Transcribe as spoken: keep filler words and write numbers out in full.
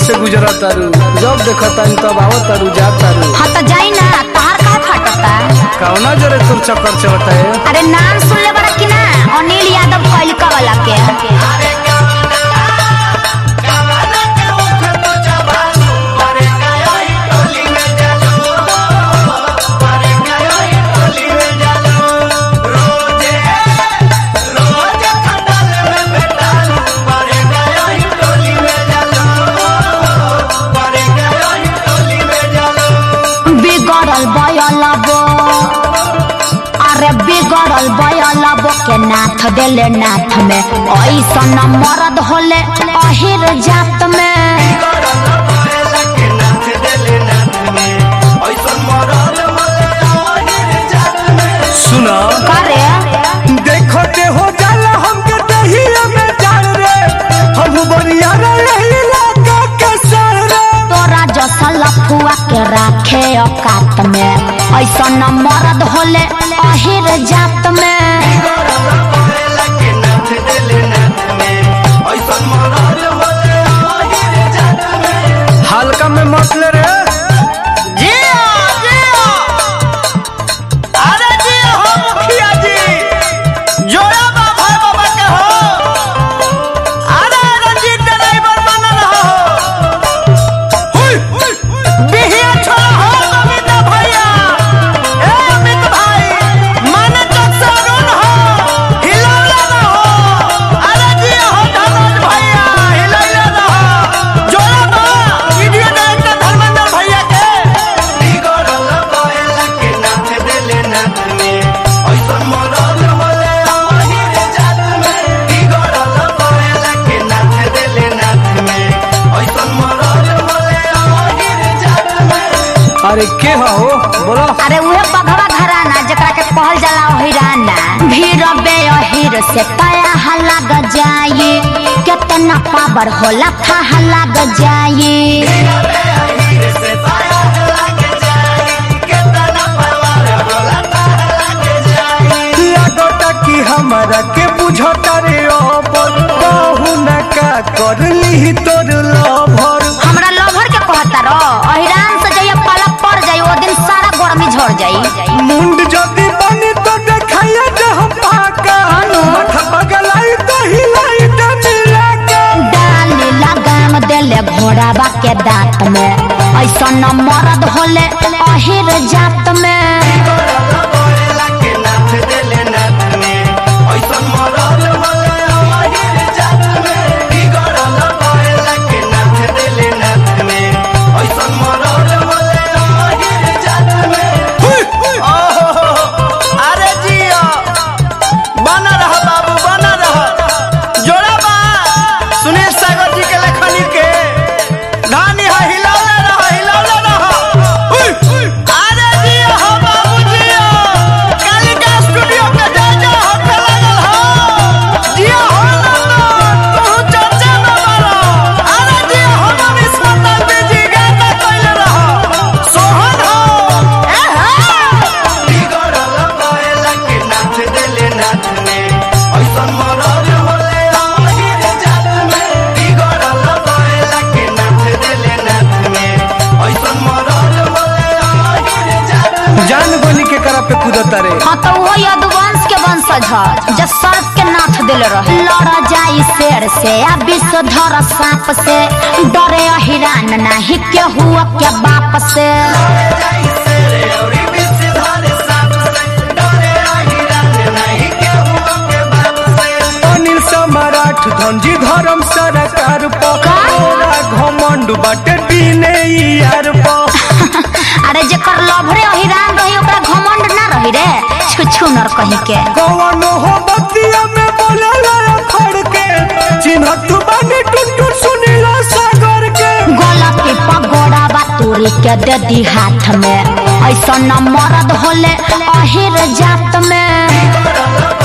से गुजरा तारू, जब देखा तानी तब आवत तारू जा तारू। हाँ तो जाई ना, तार कहाँ फटता? कौना जरे तुर चक्कर चलता है? अरे नाम सुन ले बड़ा कि ना, अनिल यादव कलिका वाला के। अरे बिगड़ल बयलब के नाथ देले नाथ में, ऐसा न मरद होले अहिर जात में। सुना करे देखो ते हो जाला हमके दहिया में डाल रे, हम बनिया रही लागा के सर रे। तोरा जैसा लफुआ के राखे औकात में, ऐसा न मरद होले अहिर जात में। हल्का में मत ले रे। जिया जिया अरे जिया हो मुखिया जी, जोड़ा बा भाई बाबा के हो। अरे रंजीत ड्राइवर बनल हो, बिहिया छोड़ा हो गोविंदा भैया। ए अमित भाई माने चक्सरून हो, हिलौला ना हो। अरे जिया हो धनंजय भैया, हिलौला ना हो। जोड़ा बा वीडियो डायरेक्टर धर्मेंद्र भैया के। अरे के हो बोलो? अरे उहे बघवा घराना जकरा के कहल जाला हिराना। भीड़ बे अहिर से पाया लग जाई, कितना पावर होला था लग जाई। लागता कि हमारा के बुझता रे ओपर, कहू न का कर ली तोर लभर। हमरा लभर के कहता रो, अहिरान से जइया पाला पड़ जाई, ओ दिन सारा गर्मी झड़ जाई। मुंड जदी बनी तो देखाया जे हम पाका, माथा बगलाई तो हिलाई तो मिला के। डाली लगाम देले घोड़ाबा के दांत में, ऐसा न मरद होले अहिर जात में। अरे जिया बना रहा बाबू बना रहा। जोड़ा बा सुनील सागर जी के लेखनी के धानी है, हिलौला रहा हिलौला रहा। अरे जिया हो बाबू जिया, कालिका स्टूडियो के जा जा होके लागल हो। जिया हो ना तू चर्चा में मारो। अरे जिया हो मनीष मतलबी जी गाना कइले रहा। सोहन हो ए जान गोली के करा पे कूदता रे। हाँ तो वो यदुवंश के वंशज है, जो सर्प के नाथ दिले रहे। लड़ जाई शेर से या विषधर सांप से, डरे अहिरान नहीं के हुआ के बाप से। अनिल सम्राट धनजी धर्म सरकार पकोरा घमंड बाटे दीने यार पा। अरे जेकर लभरे अहिरान रही ओकरा घमंड ना रही रे, छुछु नर कहीं के। कौन हो बतिया में बोला ला खड़ के, चिन्हत बानी टुटुर सुनीला सागर के। गोला के पगोड़ा बा तोरी के दे दी हाथ में, ऐसा न मरद होले अहिर जात में।